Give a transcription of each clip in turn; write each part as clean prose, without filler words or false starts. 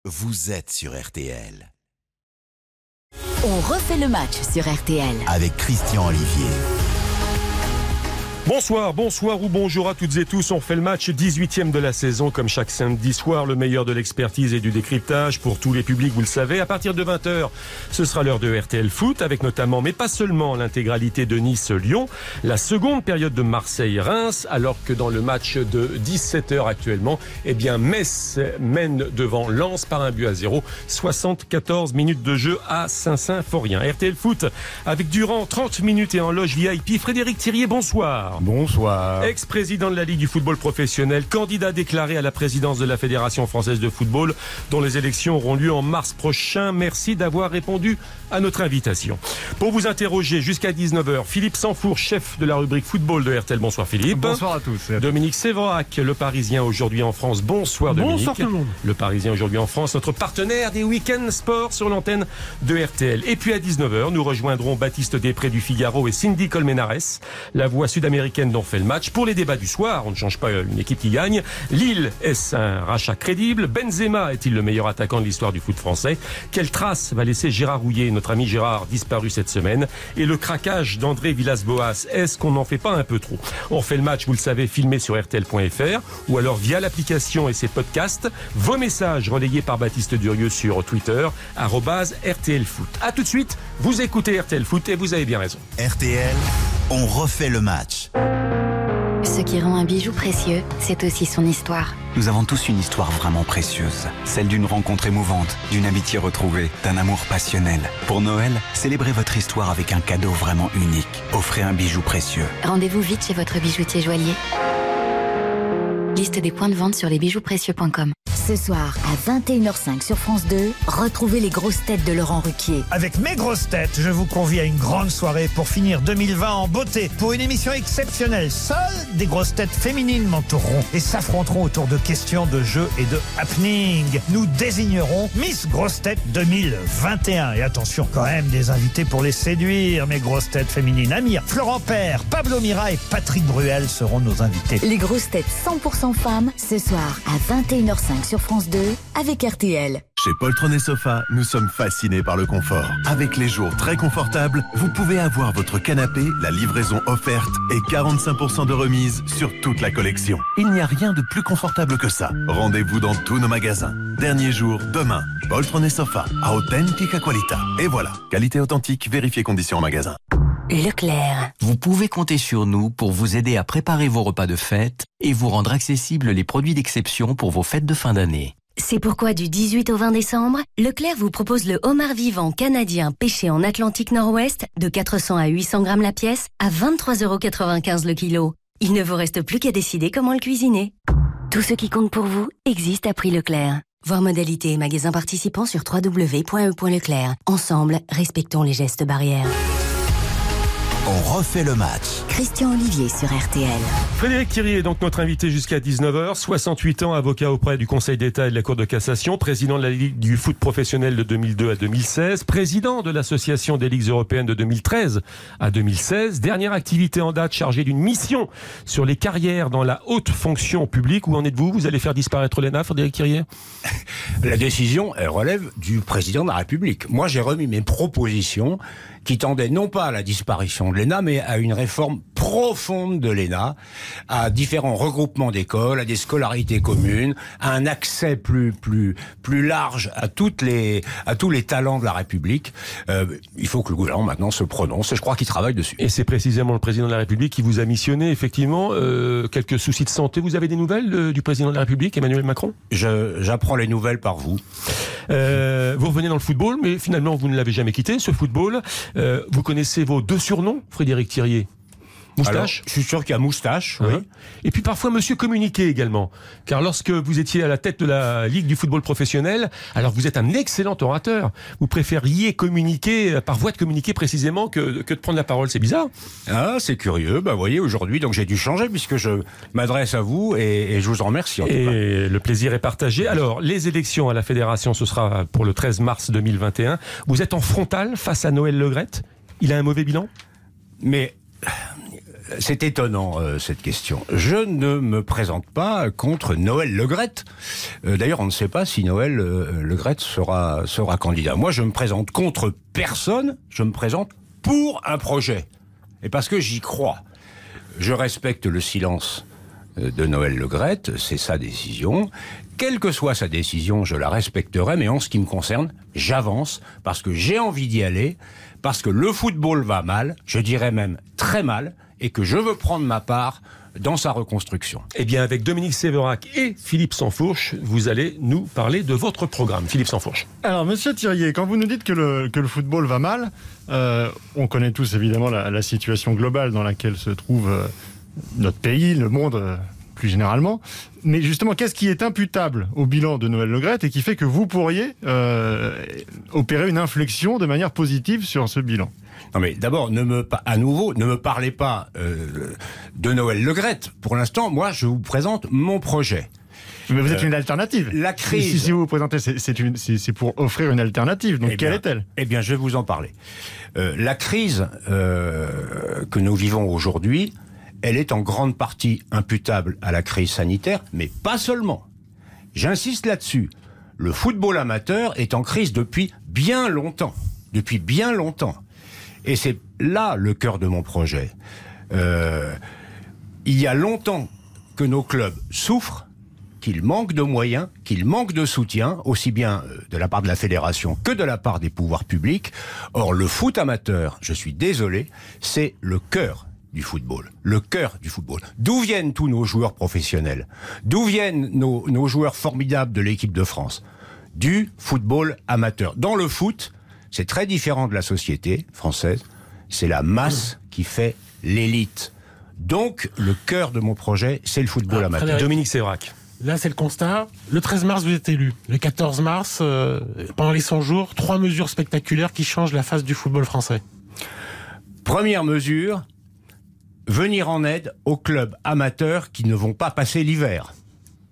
Vous êtes sur RTL. On refait le match sur RTL. Avec Christian Olivier. Bonsoir ou bonjour à toutes et tous. On fait le match 18e de la saison. Comme chaque samedi soir, le meilleur de l'expertise et du décryptage pour tous les publics, vous le savez. À partir de 20h, ce sera l'heure de RTL Foot, avec notamment, mais pas seulement, l'intégralité de Nice-Lyon. La seconde période de Marseille-Reims, alors que dans le match de 17h actuellement, Metz mène devant Lens par 1-0. 74 minutes de jeu à Saint-Symphorien. RTL Foot, avec durant 30 minutes et en loge VIP, Frédéric Thirier, bonsoir. Bonsoir. Ex-président de la Ligue du football professionnel, candidat déclaré à la présidence de la Fédération française de football, dont les élections auront lieu en mars prochain. Merci d'avoir répondu à notre invitation. Pour vous interroger jusqu'à 19h, Philippe Sanfour, chef de la rubrique football de RTL. Bonsoir Philippe. Bonsoir à tous. Dominique Séverac, le Parisien aujourd'hui en France. Bonsoir Dominique. Bonsoir tout le monde. Le Parisien aujourd'hui en France, notre partenaire des week-ends sport sur l'antenne de RTL. Et puis à 19h, nous rejoindrons Baptiste Després du Figaro et Cindy Colmenares, la voix sud-américaine dont fait le match. Pour les débats du soir, on ne change pas une équipe qui gagne. Lille, est-ce un rachat crédible? Benzema est-il le meilleur attaquant de l'histoire du foot français? Quelle trace va laisser Gérard Rouillet, notre ami Gérard, disparu cette semaine? Et le craquage d'André Villas-Boas, est-ce qu'on n'en fait pas un peu trop? On fait le match, vous le savez, filmé sur RTL.fr ou alors via l'application et ses podcasts. Vos messages relayés par Baptiste Durieux sur Twitter, @RTLFoot. A tout de suite, vous écoutez RTL Foot et vous avez bien raison. RTL, on refait le match. Ce qui rend un bijou précieux, c'est aussi son histoire. Nous avons tous une histoire vraiment précieuse. Celle d'une rencontre émouvante, d'une amitié retrouvée, d'un amour passionnel. Pour Noël, célébrez votre histoire avec un cadeau vraiment unique. Offrez un bijou précieux. Rendez-vous vite chez votre bijoutier joaillier. Liste des points de vente sur lesbijouprécieux.com. Ce soir, à 21h05 sur France 2, retrouvez les grosses têtes de Laurent Ruquier. Avec mes grosses têtes, je vous convie à une grande soirée pour finir 2020 en beauté. Pour une émission exceptionnelle, seules des grosses têtes féminines m'entoureront et s'affronteront autour de questions de jeu et de happening. Nous désignerons Miss Grosse Tête 2021. Et attention quand même, des invités pour les séduire, mes grosses têtes féminines. Amir, Florent Père, Pablo Mira et Patrick Bruel seront nos invités. Les grosses têtes 100% femmes, ce soir à 21h05 sur France 2, avec RTL. Chez Poltron & Sofa, nous sommes fascinés par le confort. Avec les jours très confortables, vous pouvez avoir votre canapé, la livraison offerte et 45% de remise sur toute la collection. Il n'y a rien de plus confortable que ça. Rendez-vous dans tous nos magasins. Dernier jour, demain. Poltron & Sofa, a authentica qualità. Et voilà, qualité authentique, vérifiez conditions en magasin. Leclerc. Vous pouvez compter sur nous pour vous aider à préparer vos repas de fête et vous rendre accessibles les produits d'exception pour vos fêtes de fin d'année. C'est pourquoi du 18 au 20 décembre, Leclerc vous propose le homard vivant canadien pêché en Atlantique Nord-Ouest de 400 à 800 grammes la pièce à 23,95 € le kilo. Il ne vous reste plus qu'à décider comment le cuisiner. Tout ce qui compte pour vous existe à prix Leclerc. Voir modalités et magasins participants sur www.e.leclerc. Ensemble, respectons les gestes barrières. On refait le match. Christian Olivier sur RTL. Frédéric Thirier est donc notre invité jusqu'à 19h. 68 ans, avocat auprès du Conseil d'État et de la Cour de cassation, président de la Ligue du foot professionnel de 2002 à 2016, président de l'Association des ligues européennes de 2013 à 2016, dernière activité en date chargée d'une mission sur les carrières dans la haute fonction publique. Où en êtes-vous? Vous allez faire disparaître l'ENA, Frédéric Thirier? La décision, elle relève du président de la République. Moi, j'ai remis mes propositions qui tendaient non pas à la disparition de l'ENA, mais à une réforme profonde de l'ENA, à différents regroupements d'écoles, à des scolarités communes, à un accès plus large à tous les talents de la République. Il faut que le gouvernement maintenant se prononce, et je crois qu'il travaille dessus. Et c'est précisément le président de la République qui vous a missionné, effectivement. Quelques soucis de santé. Vous avez des nouvelles du président de la République, Emmanuel Macron? J'apprends les nouvelles par vous. Vous revenez dans le football, mais finalement vous ne l'avez jamais quitté, ce football. Vous connaissez vos deux surnoms, Frédéric Thirier? Moustache. Alors, je suis sûr qu'il y a Moustache, oui. Et puis parfois Monsieur Communiqué également. Car lorsque vous étiez à la tête de la Ligue du football professionnel, alors vous êtes un excellent orateur. Vous préfériez communiquer par voie de communiquer précisément que de prendre la parole. C'est bizarre. Ah, c'est curieux. Vous voyez, aujourd'hui, donc j'ai dû changer puisque je m'adresse à vous et je vous en remercie. Et le plaisir est partagé. Alors, les élections à la Fédération, ce sera pour le 13 mars 2021. Vous êtes en frontal face à Noël Le Graët. Il a un mauvais bilan? Mais C'est étonnant, cette question. Je ne me présente pas contre Noël Le Graët. D'ailleurs, on ne sait pas si Noël Le Graët sera candidat. Moi, je me présente contre personne, je me présente pour un projet. Et parce que j'y crois. Je respecte le silence de Noël Le Graët, c'est sa décision. Quelle que soit sa décision, je la respecterai, mais en ce qui me concerne, j'avance, parce que j'ai envie d'y aller, parce que le football va mal, je dirais même très mal, et que je veux prendre ma part dans sa reconstruction. Eh bien, avec Dominique Séverac et Philippe Sansfourche, vous allez nous parler de votre programme. Philippe Sansfourche. Alors, monsieur Thirier, quand vous nous dites que le football va mal, on connaît tous évidemment la situation globale dans laquelle se trouve notre pays, le monde plus généralement. Mais justement, qu'est-ce qui est imputable au bilan de Noël Le Graët et qui fait que vous pourriez opérer une inflexion de manière positive sur ce bilan ? Non mais d'abord, ne me parlez pas de Noël Le Graët. Pour l'instant, moi, je vous présente mon projet. Mais vous êtes une alternative. La crise. Si vous vous présentez, c'est pour offrir une alternative. Donc quelle est-elle ? Eh bien, je vais vous en parler. La crise que nous vivons aujourd'hui, elle est en grande partie imputable à la crise sanitaire, mais pas seulement. J'insiste là-dessus. Le football amateur est en crise depuis bien longtemps. Depuis bien longtemps. Et c'est là le cœur de mon projet. Il y a longtemps que nos clubs souffrent, qu'ils manquent de moyens, qu'ils manquent de soutien, aussi bien de la part de la fédération que de la part des pouvoirs publics. Or, le foot amateur, je suis désolé, c'est le cœur du football. Le cœur du football. D'où viennent tous nos joueurs professionnels ? D'où viennent nos joueurs formidables de l'équipe de France ? Du football amateur. Dans le foot, c'est très différent de la société française. C'est la masse qui fait l'élite. Donc, le cœur de mon projet, c'est le football amateur. Dominique Séverac. Là, c'est le constat. Le 13 mars, vous êtes élu. Le 14 mars, pendant les 100 jours, 3 mesures spectaculaires qui changent la face du football français. Première mesure, venir en aide aux clubs amateurs qui ne vont pas passer l'hiver. Comment ?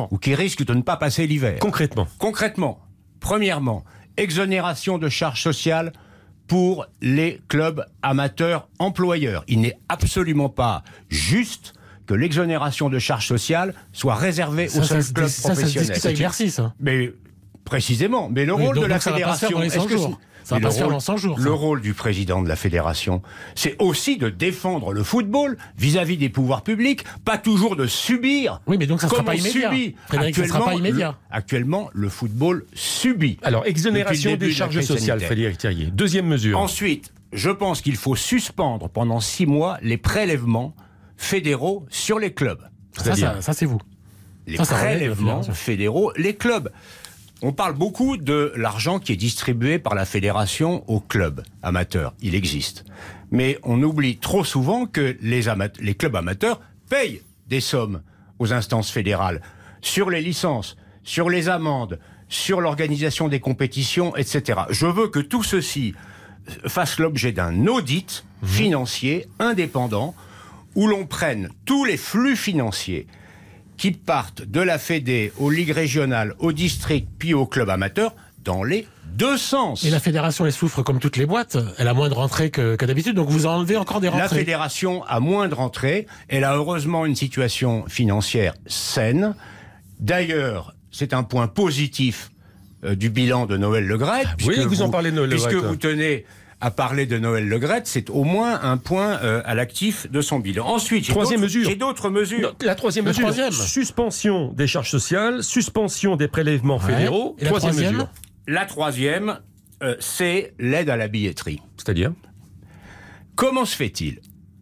Ou qui risquent de ne pas passer l'hiver. Concrètement, premièrement, exonération de charges sociales pour les clubs amateurs employeurs. Il n'est absolument pas juste que l'exonération de charges sociales soit réservée aux seuls clubs professionnels. Ça se discute avec Bercy, ça. Mais précisément. Mais le rôle de la fédération... Ça va pas se faire dans 100 jours. Le rôle du président de la fédération, c'est aussi de défendre le football vis-à-vis des pouvoirs publics, pas toujours de subir. Oui, mais donc ça ne sera pas immédiat. Frédéric, ça ne sera pas immédiat. Actuellement, le football subit. Alors, exonération des charges sociales, Frédéric Thirier. Deuxième mesure. Ensuite, je pense qu'il faut suspendre pendant 6 mois les prélèvements fédéraux sur les clubs. Ça c'est vous. Les prélèvements fédéraux, les clubs. On parle beaucoup de l'argent qui est distribué par la fédération aux clubs amateurs. Il existe. Mais on oublie trop souvent que les clubs amateurs payent des sommes aux instances fédérales sur les licences, sur les amendes, sur l'organisation des compétitions, etc. Je veux que tout ceci fasse l'objet d'un audit financier indépendant où l'on prenne tous les flux financiers qui partent de la Fédé aux ligues régionales, aux districts, puis aux clubs amateurs, dans les deux sens. Et la fédération, elle souffre comme toutes les boîtes. Elle a moins de rentrées que d'habitude, donc vous enlevez encore des rentrées. La fédération a moins de rentrées. Elle a heureusement une situation financière saine. D'ailleurs, c'est un point positif du bilan de Noël Le Graët. Oui, vous en parlez de Noël Le Graët. Puisque vous tenez à parler de Noël Le Graët, c'est au moins un point à l'actif de son bilan. Ensuite, j'ai d'autres mesures. Non, la troisième mesure, suspension des charges sociales, suspension des prélèvements fédéraux. Et troisième mesure. La troisième, c'est l'aide à la billetterie. C'est-à-dire ? Comment se fait-il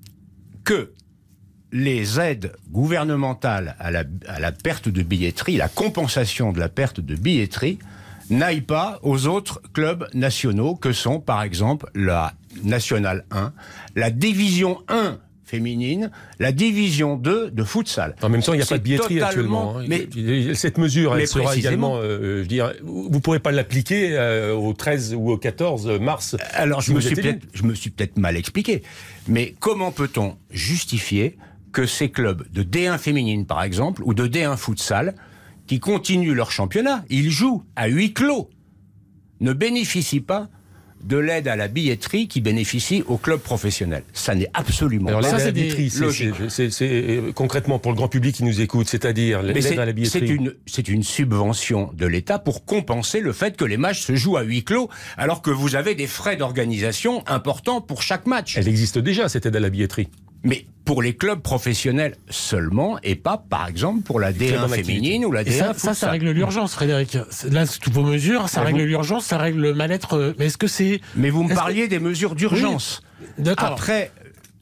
que les aides gouvernementales à la perte de billetterie, la compensation de la perte de billetterie, n'aille pas aux autres clubs nationaux que sont, par exemple, la Nationale 1, la Division 1 féminine, la Division 2 de futsal. En même temps, il n'y a pas de billetterie actuellement. Mais cette mesure, elle sera également... je veux dire, vous ne pourrez pas l'appliquer au 13 ou au 14 mars. Alors, je me suis peut-être mal expliqué. Mais comment peut-on justifier que ces clubs de D1 féminine, par exemple, ou de D1 futsal, qui continuent leur championnat, ils jouent à huis clos, ne bénéficient pas de l'aide à la billetterie qui bénéficie aux clubs professionnels. Ça n'est absolument Alors, pas l'aide à la billetterie, logique. c'est concrètement pour le grand public qui nous écoute, c'est-à-dire l'aide à la billetterie. C'est une subvention de l'État pour compenser le fait que les matchs se jouent à huis clos, alors que vous avez des frais d'organisation importants pour chaque match. Elle existe déjà, cette aide à la billetterie. Mais pour les clubs professionnels seulement, et pas, par exemple, pour la D1 féminine ou la D1 futsal. Ça règle l'urgence, Frédéric. Là, toutes vos mesures, ça règle l'urgence, ça règle le mal-être. Mais est-ce que c'est... Mais vous me parliez des mesures d'urgence. Oui. D'accord. Après,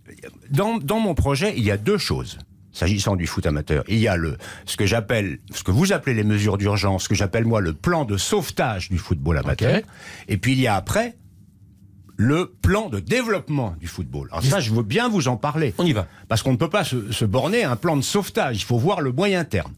dans mon projet, il y a deux choses. S'agissant du foot amateur, il y a ce que vous appelez les mesures d'urgence, ce que j'appelle moi le plan de sauvetage du football amateur. Okay. Et puis il y a après le plan de développement du football. Alors ça, je veux bien vous en parler. On y va. Parce qu'on ne peut pas se borner à un plan de sauvetage. Il faut voir le moyen terme.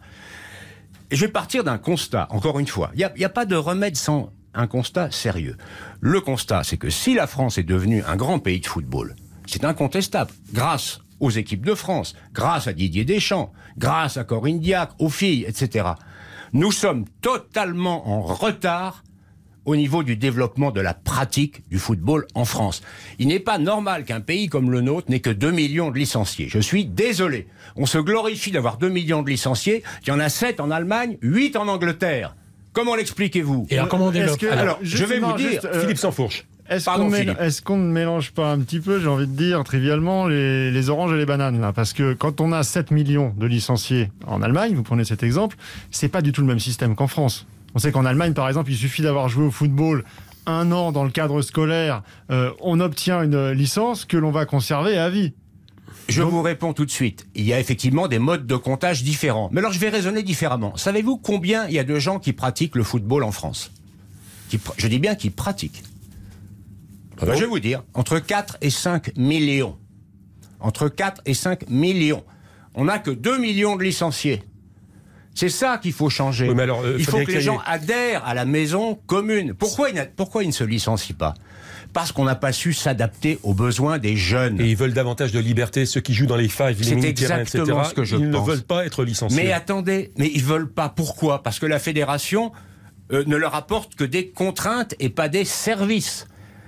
Et je vais partir d'un constat, encore une fois. Il n'y a pas de remède sans un constat sérieux. Le constat, c'est que si la France est devenue un grand pays de football, c'est incontestable. Grâce aux équipes de France, grâce à Didier Deschamps, grâce à Corinne Diacre, aux filles, etc. Nous sommes totalement en retard au niveau du développement de la pratique du football en France. Il n'est pas normal qu'un pays comme le nôtre n'ait que 2 millions de licenciés. Je suis désolé. On se glorifie d'avoir 2 millions de licenciés. Il y en a 7 en Allemagne, 8 en Angleterre. Comment l'expliquez-vous ? Et alors, comment on développe ? Alors, je vais vous dire... Philippe Sansfourche. Est-ce qu'on ne mélange pas un petit peu, j'ai envie de dire, trivialement, les oranges et les bananes, là ? Parce que quand on a 7 millions de licenciés en Allemagne, vous prenez cet exemple, c'est pas du tout le même système qu'en France. On sait qu'en Allemagne, par exemple, il suffit d'avoir joué au football 1 an dans le cadre scolaire, on obtient une licence que l'on va conserver à vie. Je vous réponds tout de suite. Il y a effectivement des modes de comptage différents. Mais alors je vais raisonner différemment. Savez-vous combien il y a de gens qui pratiquent le football en France ? Je dis bien qui pratiquent. Je vais vous dire, entre 4 et 5 millions. Entre 4 et 5 millions. On n'a que 2 millions de licenciés. C'est ça qu'il faut changer. Oui, mais alors, il faut que les gens adhèrent à la maison commune. Pourquoi ils ne se licencient pas ? Parce qu'on n'a pas su s'adapter aux besoins des jeunes. Et ils veulent davantage de liberté, ceux qui jouent dans les fives, les mini-terrains, etc. Ce que je ils pense. Ne veulent pas être licenciés. Mais attendez, mais ils veulent pas. Pourquoi ? Parce que la fédération ne leur apporte que des contraintes et pas des services.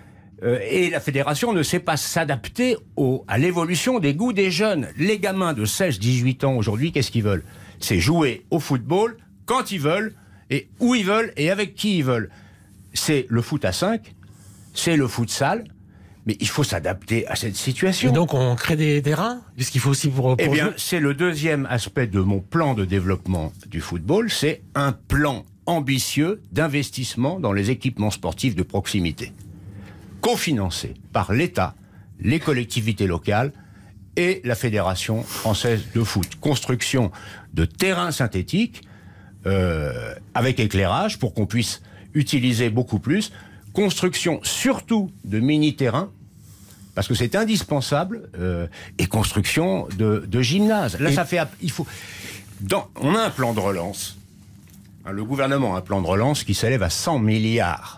Et la fédération ne sait pas s'adapter à l'évolution des goûts des jeunes. Les gamins de 16-18 ans aujourd'hui, qu'est-ce qu'ils veulent ? C'est jouer au football quand ils veulent, et où ils veulent, et avec qui ils veulent. C'est le foot à 5, c'est le futsal, mais il faut s'adapter à cette situation. Et donc on crée des terrains ? Puisqu'il faut aussi pour Eh bien, c'est le deuxième aspect de mon plan de développement du football, c'est un plan ambitieux d'investissement dans les équipements sportifs de proximité, cofinancé par l'État, les collectivités locales et la Fédération française de foot. Construction de terrains synthétiques avec éclairage pour qu'on puisse utiliser beaucoup plus. Construction surtout de mini-terrains, parce que c'est indispensable, et construction de gymnases. Là, on a un plan de relance. Le gouvernement a un plan de relance qui s'élève à 100 milliards.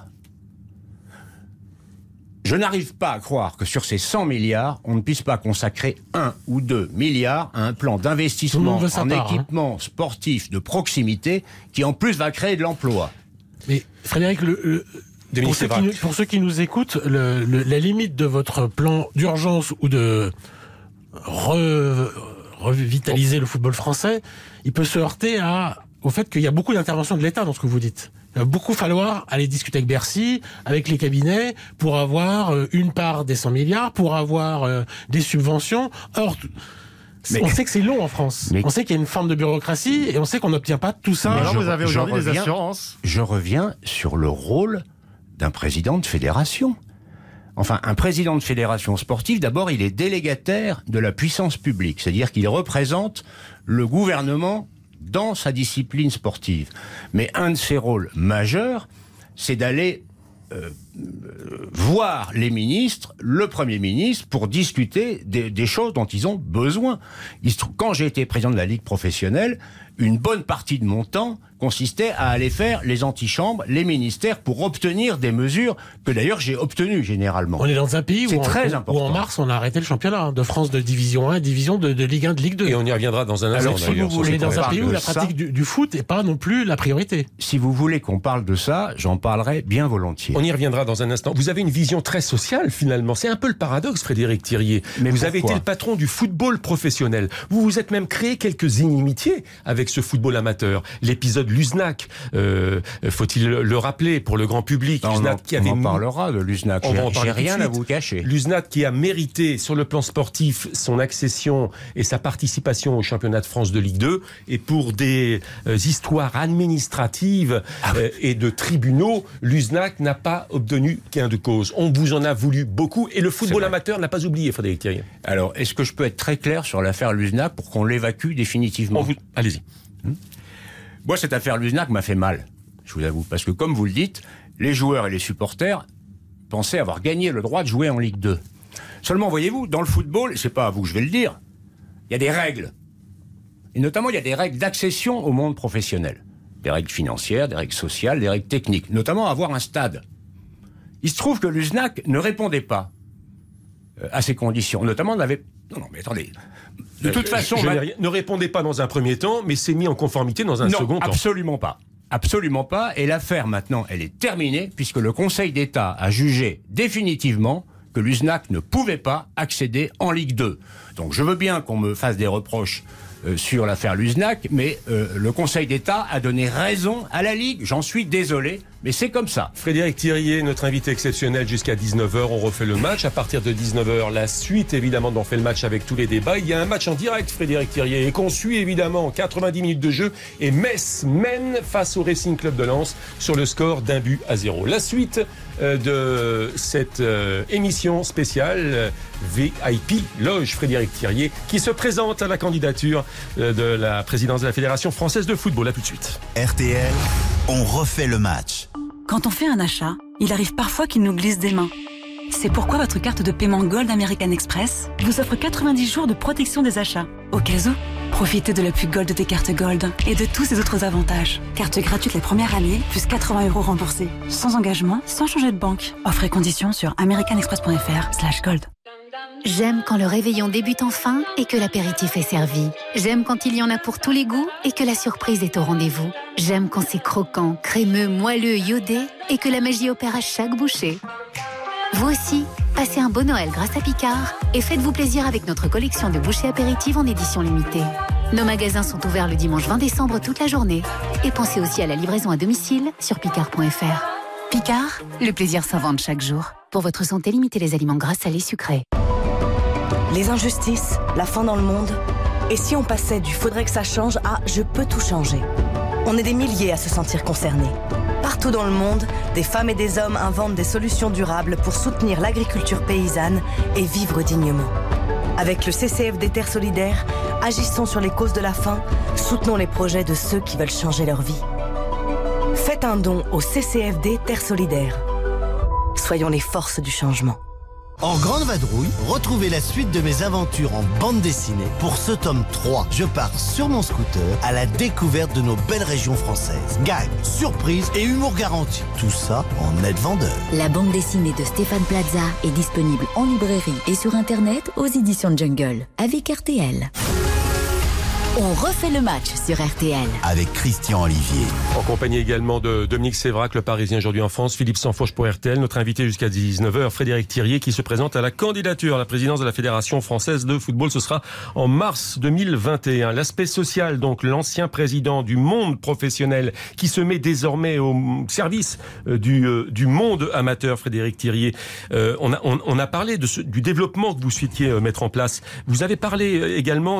Je n'arrive pas à croire que sur ces 100 milliards, on ne puisse pas consacrer 1 ou 2 milliards à un plan d'investissement en équipement sportif de proximité qui en plus va créer de l'emploi. Mais Frédéric, pour ceux qui nous écoutent, la limite de votre plan d'urgence ou de revitaliser le football français, il peut se heurter au fait qu'il y a beaucoup d'interventions de l'État dans ce que vous dites. Il va beaucoup falloir aller discuter avec Bercy, avec les cabinets, pour avoir une part des 100 milliards, pour avoir des subventions. Or, on sait que c'est long en France. On sait qu'il y a une forme de bureaucratie et on sait qu'on n'obtient pas tout ça. Mais alors vous avez aujourd'hui des assurances. Je reviens sur le rôle d'un président de fédération. Enfin, un président de fédération sportive, d'abord, il est délégataire de la puissance publique. C'est-à-dire qu'il représente le gouvernement dans sa discipline sportive. Mais un de ses rôles majeurs, c'est d'aller voir les ministres, le Premier ministre, pour discuter des choses dont ils ont besoin. Quand j'ai été président de la Ligue professionnelle, une bonne partie de mon temps consistait à aller faire les antichambres, les ministères, pour obtenir des mesures que d'ailleurs j'ai obtenues généralement. On est dans un pays où en mars on a arrêté le championnat de France de Division 1, Division de Ligue 1, de Ligue 2. Et on y reviendra dans un instant. Alors, si vous voulez, dans un pays où la pratique du foot n'est pas non plus la priorité. Si vous voulez qu'on parle de ça, j'en parlerai bien volontiers. On y reviendra voir dans un instant. Vous avez une vision très sociale, finalement. C'est un peu le paradoxe, Frédéric Thirier. Mais vous avez été le patron du football professionnel. Vous vous êtes même créé quelques inimitiés avec ce football amateur. L'épisode Luznac, faut-il le rappeler pour le grand public. Luznac qui avait... On en parlera de Luznac. J'ai rien à vous cacher. Luznac qui a mérité, sur le plan sportif, son accession et sa participation au championnat de France de Ligue 2. Et pour des histoires administratives et de tribunaux, Luznac n'a pas obtenu gain de cause. On vous en a voulu beaucoup et le football amateur n'a pas oublié, Frédéric Thirier. Alors, est-ce que je peux être très clair sur l'affaire Luznac pour qu'on l'évacue définitivement ? Allez-y. Moi, cette affaire Luznac m'a fait mal, je vous avoue, parce que comme vous le dites, les joueurs et les supporters pensaient avoir gagné le droit de jouer en Ligue 2. Seulement, voyez-vous, dans le football, c'est pas à vous que je vais le dire, il y a des règles. Et notamment, il y a des règles d'accession au monde professionnel. Des règles financières, des règles sociales, des règles techniques, notamment avoir un stade. Il se trouve que Luznac ne répondait pas à ces conditions. Notamment, on avait... Non, mais attendez. De toute façon... Ne répondez pas dans un premier temps, mais s'est mis en conformité dans un second temps. Absolument pas. Absolument pas. Et l'affaire, maintenant, elle est terminée, puisque le Conseil d'État a jugé définitivement que Luznac ne pouvait pas accéder en Ligue 2. Donc je veux bien qu'on me fasse des reproches sur l'affaire Luznac, mais le Conseil d'État a donné raison à la Ligue. J'en suis désolé, mais c'est comme ça. Frédéric Thirier, notre invité exceptionnel jusqu'à 19h. On refait le match. À partir de 19h, la suite, évidemment, d'On fait le match avec tous les débats. Il y a un match en direct, Frédéric Thirier, et qu'on suit, évidemment, 90 minutes de jeu. Et Metz mène face au Racing Club de Lens sur le score d'1-0. La suite de cette émission spéciale VIP Loge Frédéric Thirier, qui se présente à la candidature de la présidence de la Fédération française de football. À tout de suite. RTL, on refait le match. Quand on fait un achat, il arrive parfois qu'il nous glisse des mains. C'est pourquoi votre carte de paiement Gold American Express vous offre 90 jours de protection des achats. Au cas où, profitez de l'appui Gold des cartes Gold et de tous ces autres avantages. Carte gratuite la première année, plus 80 € remboursés. Sans engagement, sans changer de banque. Offres et conditions sur americanexpress.fr/gold. J'aime quand le réveillon débute enfin et que l'apéritif est servi. J'aime quand il y en a pour tous les goûts et que la surprise est au rendez-vous. J'aime quand c'est croquant, crémeux, moelleux, iodé et que la magie opère à chaque bouchée. Vous aussi, passez un bon Noël grâce à Picard et faites-vous plaisir avec notre collection de bouchées apéritives en édition limitée. Nos magasins sont ouverts le dimanche 20 décembre toute la journée. Et pensez aussi à la livraison à domicile sur picard.fr. Picard, le plaisir s'invente chaque jour. Pour votre santé, limitez les aliments gras, salés, sucrés. Les injustices, la faim dans le monde. Et si on passait du « faudrait que ça change » à « je peux tout changer ». On est des milliers à se sentir concernés. Partout dans le monde, des femmes et des hommes inventent des solutions durables pour soutenir l'agriculture paysanne et vivre dignement. Avec le CCFD Terre Solidaire, agissons sur les causes de la faim, soutenons les projets de ceux qui veulent changer leur vie. Faites un don au CCFD Terre Solidaire. Soyons les forces du changement. En grande vadrouille, retrouvez la suite de mes aventures en bande dessinée pour ce tome 3. Je pars sur mon scooter à la découverte de nos belles régions françaises. Gags, surprises et humour garanti. Tout ça en net vendeur. La bande dessinée de Stéphane Plaza est disponible en librairie et sur internet aux éditions Jungle avec RTL. On refait le match sur RTL. Avec Christian Olivier. En compagnie également de Dominique Sévrac, le Parisien aujourd'hui en France, Philippe Sansfourche pour RTL, notre invité jusqu'à 19h, Frédéric Thirier, qui se présente à la candidature à la présidence de la Fédération française de football. Ce sera en mars 2021. L'aspect social, donc, l'ancien président du monde professionnel, qui se met désormais au service du monde amateur, Frédéric Thirier. On a parlé du développement que vous souhaitiez mettre en place. Vous avez parlé également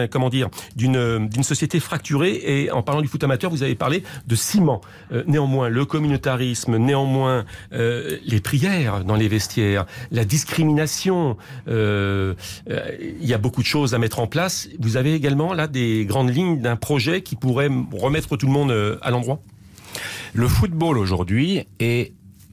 d'une société fracturée, et en parlant du foot amateur, vous avez parlé de ciment. Néanmoins, le communautarisme, néanmoins, les prières dans les vestiaires, la discrimination, il y a beaucoup de choses à mettre en place. Vous avez également là des grandes lignes d'un projet qui pourrait remettre tout le monde à l'endroit ? Le football aujourd'hui est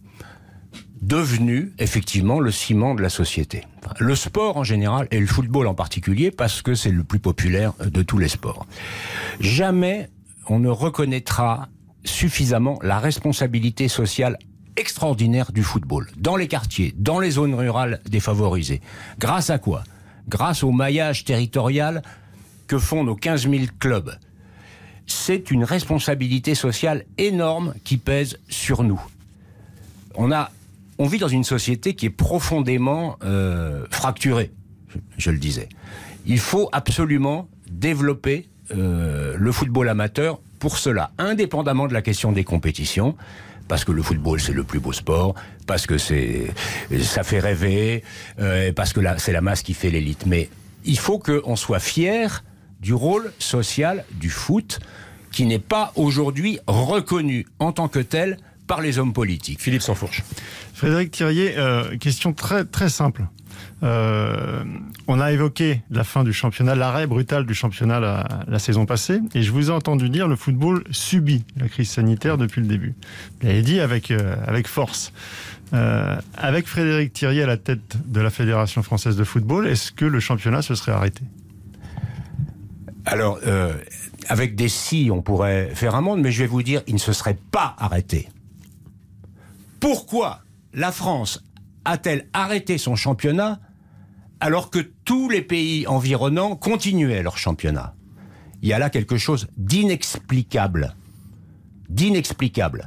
devenu effectivement le ciment de la société. Le sport en général et le football en particulier, parce que c'est le plus populaire de tous les sports. Jamais on ne reconnaîtra suffisamment la responsabilité sociale extraordinaire du football, dans les quartiers, dans les zones rurales défavorisées. Grâce à quoi ? Grâce au maillage territorial que font nos 15 000 clubs. C'est une responsabilité sociale énorme qui pèse sur nous. On a on vit dans une société qui est profondément fracturée, je le disais. Il faut absolument développer le football amateur pour cela, indépendamment de la question des compétitions, parce que le football c'est le plus beau sport, parce que ça fait rêver, parce que c'est la masse qui fait l'élite. Mais il faut qu'on soit fier du rôle social du foot, qui n'est pas aujourd'hui reconnu en tant que tel par les hommes politiques. Philippe Sansfourche. Frédéric Thirier, question très très simple. On a évoqué la fin du championnat, l'arrêt brutal du championnat la saison passée, et je vous ai entendu dire le football subit la crise sanitaire depuis le début. Vous l'avez dit avec force. Avec Frédéric Thirier à la tête de la Fédération française de football, est-ce que le championnat se serait arrêté ? Alors, avec des si, on pourrait faire un monde, mais je vais vous dire, il ne se serait pas arrêté. Pourquoi la France a-t-elle arrêté son championnat alors que tous les pays environnants continuaient leur championnat ? Il y a là quelque chose d'inexplicable. D'inexplicable.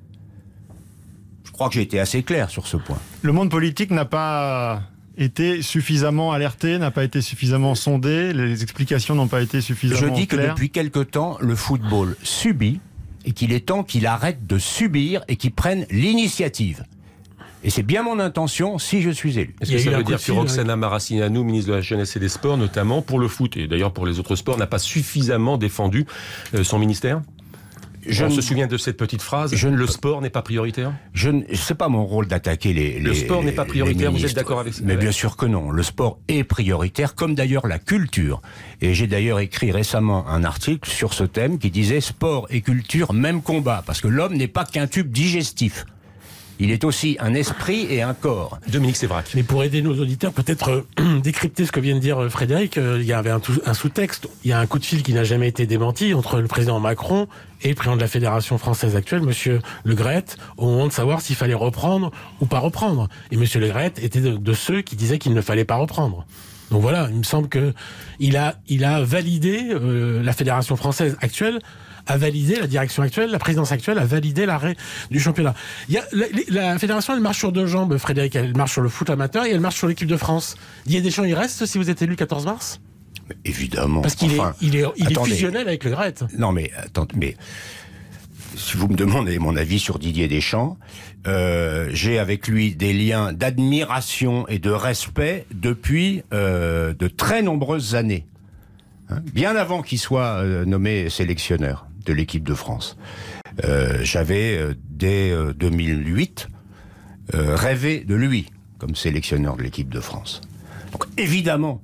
Je crois que j'ai été assez clair sur ce point. Le monde politique n'a pas été suffisamment alerté, n'a pas été suffisamment sondé, les explications n'ont pas été suffisamment claires. Je dis que depuis quelque temps, le football subit et qu'il est temps qu'il arrête de subir et qu'il prenne l'initiative. Et c'est bien mon intention si je suis élu. Est-ce que ça veut dire que Roxana Maracineanu, ministre de la Jeunesse et des Sports, notamment pour le foot, et d'ailleurs pour les autres sports, n'a pas suffisamment défendu son ministère ? On se souvient de cette petite phrase, le sport n'est pas prioritaire ? C'est pas mon rôle d'attaquer les Le sport n'est pas prioritaire, vous êtes d'accord avec ça ? Mais bien sûr que non. Le sport est prioritaire, comme d'ailleurs la culture. Et j'ai d'ailleurs écrit récemment un article sur ce thème qui disait « Sport et culture, même combat ». Parce que l'homme n'est pas qu'un tube digestif. Il est aussi un esprit et un corps. Dominique Sévrac. Mais pour aider nos auditeurs, peut-être décrypter ce que vient de dire Frédéric, il y avait un sous-texte, il y a un coup de fil qui n'a jamais été démenti entre le président Macron et le président de la Fédération française actuelle, monsieur Le Graët, au moment de savoir s'il fallait reprendre ou pas reprendre. Et monsieur Le Graët était de ceux qui disaient qu'il ne fallait pas reprendre. Donc voilà, il me semble que il a validé, la Fédération française actuelle a validé, la direction actuelle, la présidence actuelle a validé l'arrêt du championnat. La fédération, elle marche sur deux jambes, Frédéric. Elle marche sur le foot amateur et elle marche sur l'équipe de France. Didier Deschamps, il reste si vous êtes élu le 14 mars ? Mais évidemment. Parce qu'il est fusionnel avec Le Graët. Non mais, attendez, mais si vous me demandez mon avis sur Didier Deschamps, j'ai avec lui des liens d'admiration et de respect depuis de très nombreuses années. Bien avant qu'il soit nommé sélectionneur de l'équipe de France. J'avais, dès 2008, rêvé de lui comme sélectionneur de l'équipe de France. Donc évidemment,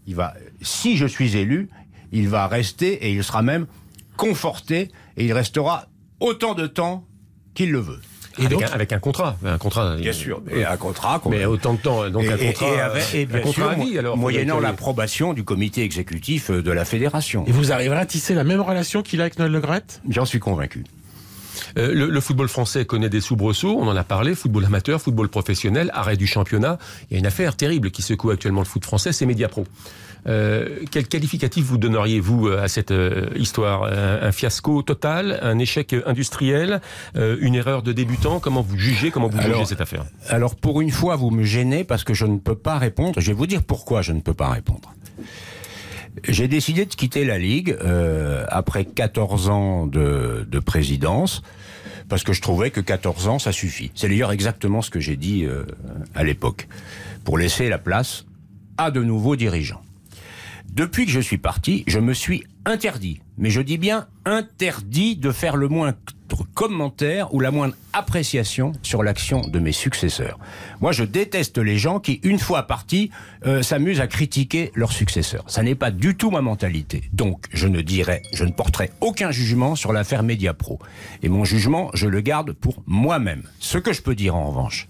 si je suis élu, il va rester et il sera même conforté et il restera autant de temps qu'il le veut. Et avec un contrat. Bien sûr. Et un contrat. Mais autant de temps. Donc un contrat. Et bien sûr, à vie, alors, moyennant l'approbation du comité exécutif de la fédération. Et vous arriverez à tisser la même relation qu'il a avec Noël Le Graët ? J'en suis convaincu. Le football français connaît des soubresauts, on en a parlé, football amateur, football professionnel, arrêt du championnat. Il y a une affaire terrible qui secoue actuellement le foot français, c'est Mediapro. Quel qualificatif vous donneriez-vous à cette histoire ? Un fiasco total, un échec industriel, une erreur de débutant ? Comment vous jugez cette affaire ? Alors pour une fois, vous me gênez parce que je ne peux pas répondre. Je vais vous dire pourquoi je ne peux pas répondre. J'ai décidé de quitter la Ligue après 14 ans de présidence, parce que je trouvais que 14 ans, ça suffit. C'est d'ailleurs exactement ce que j'ai dit à l'époque, pour laisser la place à de nouveaux dirigeants. Depuis que je suis parti, je me suis interdit, mais je dis bien interdit, de faire le moindre commentaire ou la moindre appréciation sur l'action de mes successeurs. Moi, je déteste les gens qui, une fois partis, s'amusent à critiquer leurs successeurs. Ça n'est pas du tout ma mentalité. Donc, je ne porterai aucun jugement sur l'affaire Mediapro. Et mon jugement, je le garde pour moi-même. Ce que je peux dire, en revanche,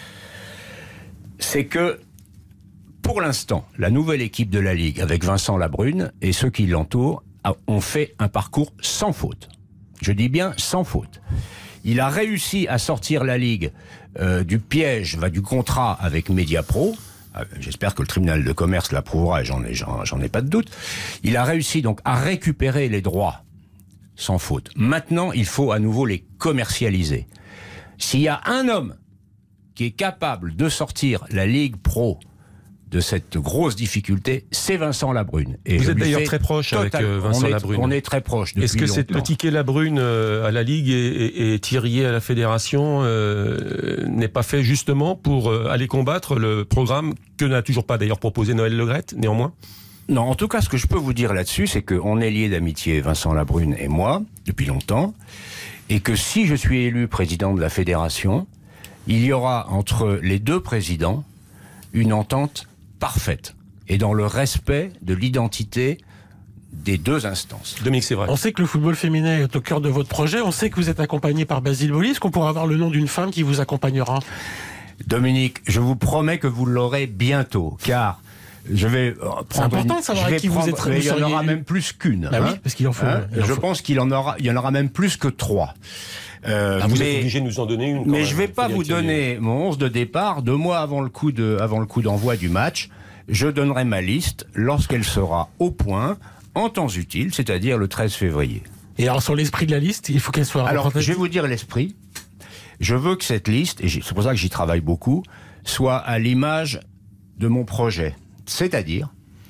c'est que pour l'instant, la nouvelle équipe de la Ligue, avec Vincent Labrune et ceux qui l'entourent, ont fait un parcours sans faute. Je dis bien sans faute. Il a réussi à sortir la Ligue du piège, du contrat avec Mediapro. J'espère que le tribunal de commerce l'approuvera et j'en ai pas de doute. Il a réussi donc à récupérer les droits sans faute. Maintenant, il faut à nouveau les commercialiser. S'il y a un homme qui est capable de sortir la Ligue Pro de cette grosse difficulté, c'est Vincent Labrune. Et vous êtes d'ailleurs très proche avec Vincent Labrune. On est très proche depuis Est-ce que longtemps. le ticket Labrune à la Ligue et Thirier à la Fédération n'est pas fait justement pour aller combattre le programme que n'a toujours pas d'ailleurs proposé Noël Le Graët, néanmoins? Non, en tout cas, ce que je peux vous dire là-dessus, c'est qu'on est liés d'amitié, Vincent Labrune et moi, depuis longtemps, et que si je suis élu président de la Fédération, il y aura entre les deux présidents une entente parfaite et dans le respect de l'identité des deux instances. Dominique, c'est vrai. On sait que le football féminin est au cœur de votre projet. On sait que vous êtes accompagné par Basile Boli. Est-ce qu'on pourra avoir le nom d'une femme qui vous accompagnera? Dominique, je vous promets que vous l'aurez bientôt, car je vais prendre. C'est important de savoir avec qui vous êtes. Il y en aura même plus qu'une. Bah oui, parce qu'il en faut. Je pense qu'il y en aura même plus que 3. Vous êtes obligé de nous en donner une. Mais je vais pas vous donner mon 11 de départ 2 mois avant le coup d'envoi du match. Je donnerai ma liste lorsqu'elle sera au point, en temps utile, c'est-à-dire le 13 février. Et alors sur l'esprit de la liste, il faut qu'elle soit. Alors je vais vous dire l'esprit. Je veux que cette liste, et c'est pour ça que j'y travaille beaucoup, soit à l'image de mon projet. C'est-à-dire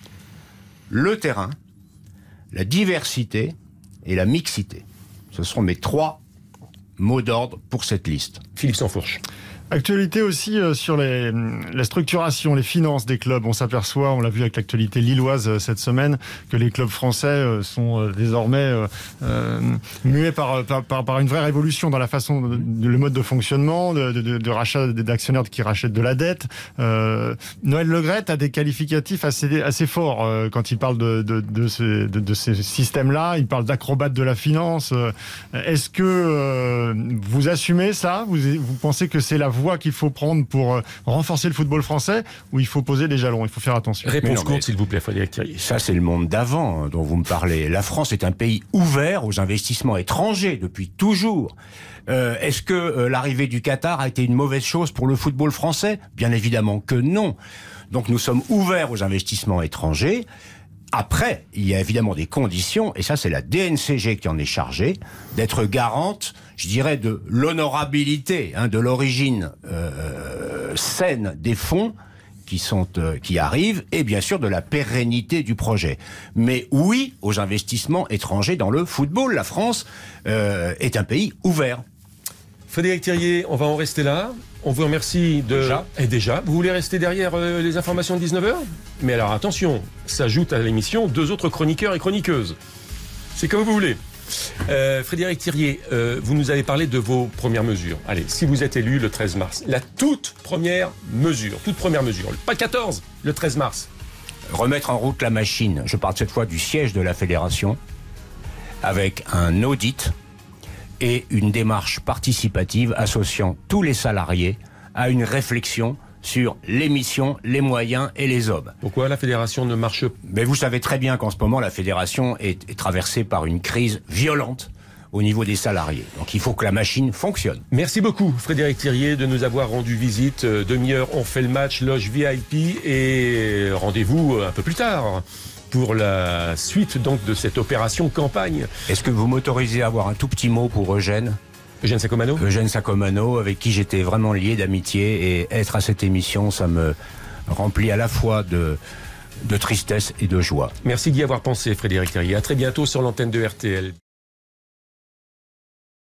le terrain, la diversité et la mixité. Ce seront mes 3 mots d'ordre pour cette liste. Philippe Sansfourche. Actualité aussi sur la structuration, les finances des clubs. On s'aperçoit, on l'a vu avec l'actualité lilloise cette semaine, que les clubs français sont désormais muets par une vraie révolution dans la façon, le mode de fonctionnement, de rachat d'actionnaires qui rachètent de la dette. Noël Le Graët a des qualificatifs assez forts quand il parle de ces systèmes-là. Il parle d'acrobates de la finance. Est-ce que vous assumez ça? Vous pensez que c'est la voie qu'il faut prendre pour renforcer le football français, ou il faut poser des jalons, il faut faire attention? Réponse courte, s'il vous plaît, Frédéric Thirier. Ça, c'est le monde d'avant dont vous me parlez. La France est un pays ouvert aux investissements étrangers depuis toujours. Est-ce que l'arrivée du Qatar a été une mauvaise chose pour le football français? Bien évidemment que non. Donc nous sommes ouverts aux investissements étrangers. Après, il y a évidemment des conditions, et ça c'est la DNCG qui en est chargée, d'être garante, je dirais, de l'honorabilité, de l'origine saine des fonds qui arrivent, et bien sûr de la pérennité du projet. Mais oui, aux investissements étrangers dans le football. La France est un pays ouvert. Frédéric Thirier, on va en rester là. On vous remercie déjà. Vous voulez rester derrière les informations de 19h? Mais alors attention, s'ajoutent à l'émission 2 autres chroniqueurs et chroniqueuses. C'est comme vous voulez. Frédéric Thirier, vous nous avez parlé de vos premières mesures. Allez, si vous êtes élu le 13 mars, la toute première mesure, pas le 14, le 13 mars. Remettre en route la machine. Je parle cette fois du siège de la fédération, avec un audit et une démarche participative associant tous les salariés à une réflexion sur les missions, les moyens et les hommes. Pourquoi la fédération ne marche pas? Mais vous savez très bien qu'en ce moment, la fédération est traversée par une crise violente au niveau des salariés. Donc il faut que la machine fonctionne. Merci beaucoup Frédéric Thirier de nous avoir rendu visite. Demi-heure, on fait le match, loge VIP, et rendez-vous un peu plus tard pour la suite donc de cette opération campagne. Est-ce que vous m'autorisez à avoir un tout petit mot pour Eugène Sacomano? Eugène Sacomano, avec qui j'étais vraiment lié d'amitié, et être à cette émission, ça me remplit à la fois de tristesse et de joie. Merci d'y avoir pensé, Frédéric Thirier. À très bientôt sur l'antenne de RTL.